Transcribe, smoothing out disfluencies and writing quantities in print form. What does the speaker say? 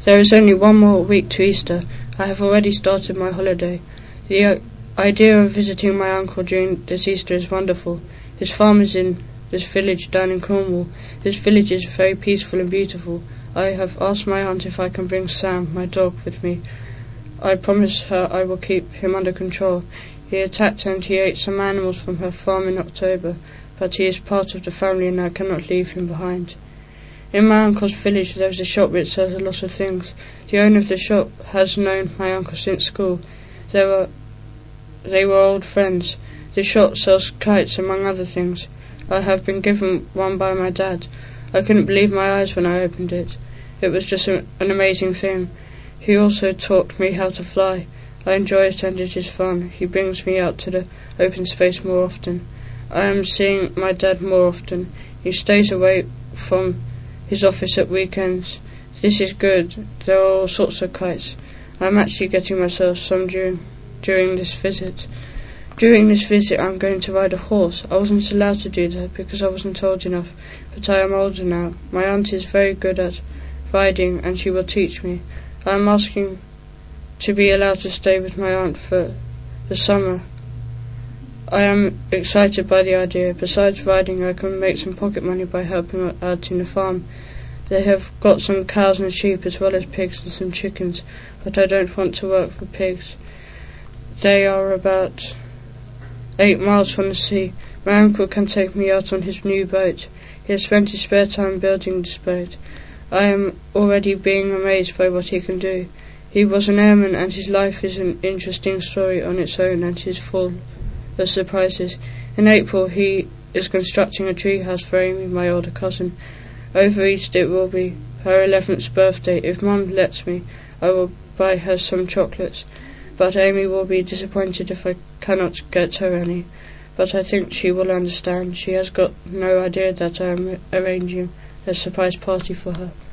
There is only one more week to Easter. I have already started my holiday. The idea of visiting my uncle during this Easter is wonderful. His farm is in this village down in Cornwall. This village is very peaceful and beautiful. I have asked my aunt if I can bring Sam, my dog, with me. I promise her I will keep him under control. He attacked and he ate some animals from her farm in October, but he is part of the family and I cannot leave him behind. In my uncle's village there is a shop which sells a lot of things. The owner of the shop has known my uncle since school. They were old friends. The shop sells kites among other things. I have been given one by my dad. I couldn't believe my eyes when I opened it. It was just an amazing thing. He also taught me how to fly. I enjoy it and it is fun. He brings me out to the open space more often. I am seeing my dad more often. He stays away from his office at weekends. This is good. There are all sorts of kites. I am actually getting myself some during this visit. During this visit I'm going to ride a horse. I wasn't allowed to do that because I wasn't old enough, but I am older now. My aunt is very good at riding and she will teach me. I am asking to be allowed to stay with my aunt for the summer. I am excited by the idea. Besides riding, I can make some pocket money by helping out in the farm. They have got some cows and sheep as well as pigs and some chickens, but I don't want to work for pigs. They are about 8 miles from the sea. My uncle can take me out on his new boat. He has spent his spare time building this boat. I am already being amazed by what he can do. He was an airman and his life is an interesting story on its own and is full of surprises. In April he is constructing a tree house for Amy, my older cousin. Over Easter it will be her 11th birthday. If Mum lets me, I will buy her some chocolates. But Amy will be disappointed if I cannot get her any. But I think she will understand. She has got no idea that I am arranging a surprise party for her.